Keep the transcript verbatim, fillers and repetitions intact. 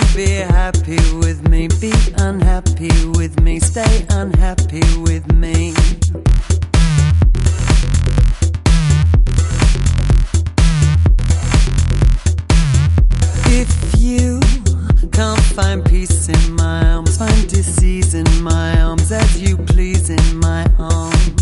be happy with me, be unhappy with me, stay unhappy with me. If you can't find peace in my arms, find disease in my arms, as you please in my arms.